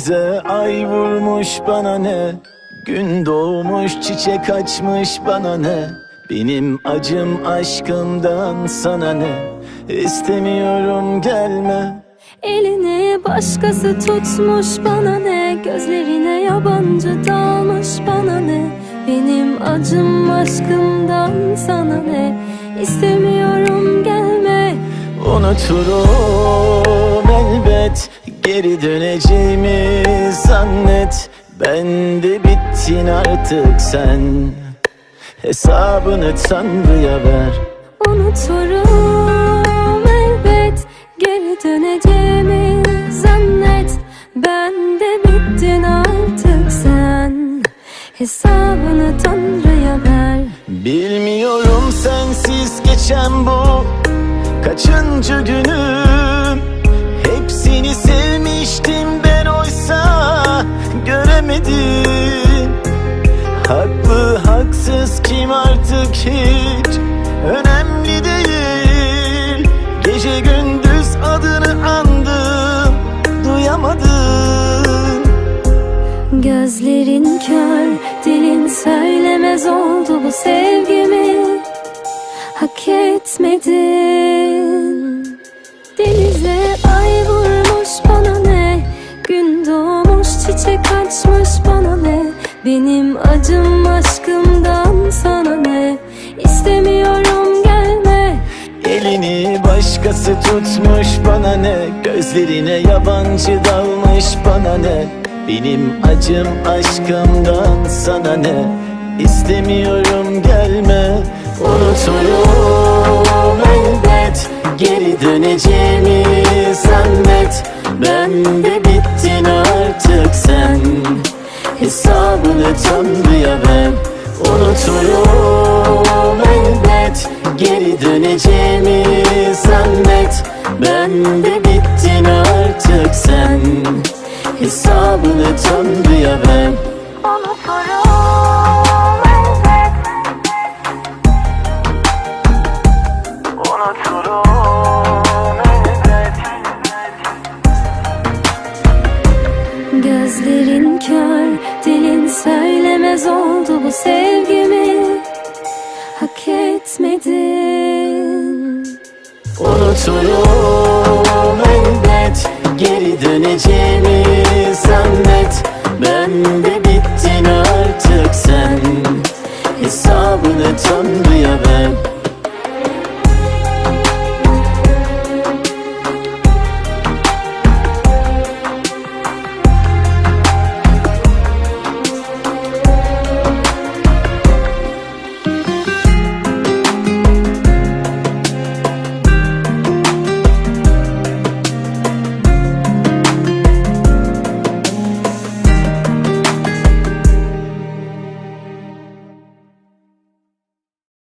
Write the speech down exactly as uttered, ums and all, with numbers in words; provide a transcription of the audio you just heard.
Denize ay vurmuş bana ne, gün doğmuş çiçek açmış bana ne. Benim acım aşkımdan sana ne, istemiyorum gelme. Elini başkası tutmuş bana ne, gözlerine yabancı dalmış bana ne. Benim acım aşkımdan sana ne, istemiyorum gelme. Unuturum elbet, geri döneceğimi zannet. Ben de bittin artık sen, hesabını Tanrı'ya ver. Unuturum elbet, geri döneceğimi zannet. Ben de bittin artık sen, hesabını Tanrı'ya ver. Bilmiyorum sensiz geçen bu kaçıncı günüm. Hepsini sevmiştim ben, oysa göremedim. Haklı haksız kim artık hiç önemli değil. Gece gündüz adını andım, duyamadım. Gözlerin kör, dilin söylemez oldu bu sevgimi. Hak etmedin. Denize ay vurmuş bana ne, gün doğmuş çiçek açmış bana ne. Benim acım aşkımdan sana ne, istemiyorum gelme. Elini başkası tutmuş bana ne, gözlerine yabancı dalmış bana ne. Benim acım aşkımdan sana ne, istemiyorum gelme. Unuturum elbet, geri döneceğimi zannet. Ben de bittin artık sen, hesabını Tanrı'ya ver. Unuturum elbet, geri döneceğimi zannet. Ben de bittin artık sen, hesabını Tanrı'ya ver. Unuturum elbet, Unuturum elbet. gözlerin kör, dilin söylemez oldu bu sevgimi. Hak etmedin. Unuturum elbet, geri döneceğimi zannet. Ben de bittin artık sen, hesabını Tanrı'ya ver.